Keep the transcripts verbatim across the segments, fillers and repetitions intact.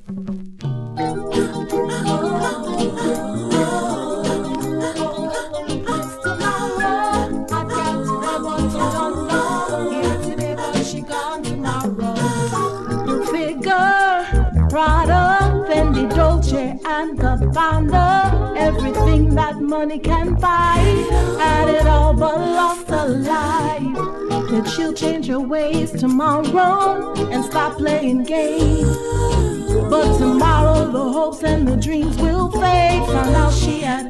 And Gabbana, everything that money can buy, had it all but lost a life. That she'll change her ways tomorrow and stop playing games. But tomorrow the hopes and the dreams will fade. Found out she had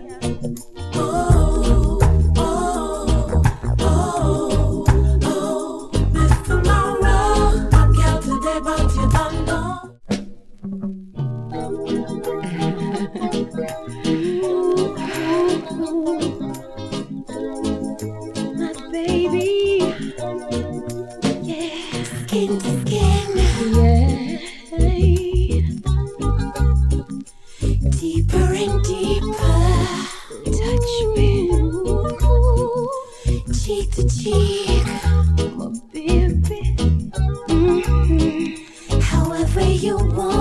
you want.